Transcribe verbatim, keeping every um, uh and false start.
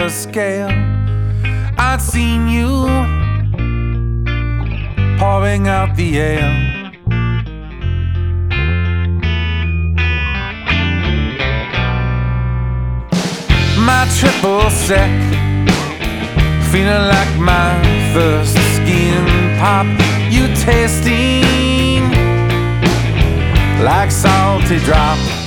Richter scale. I'd seen you pouring out the ale. My triple sec, feeling like my first skin pop. You tasting like salty drop.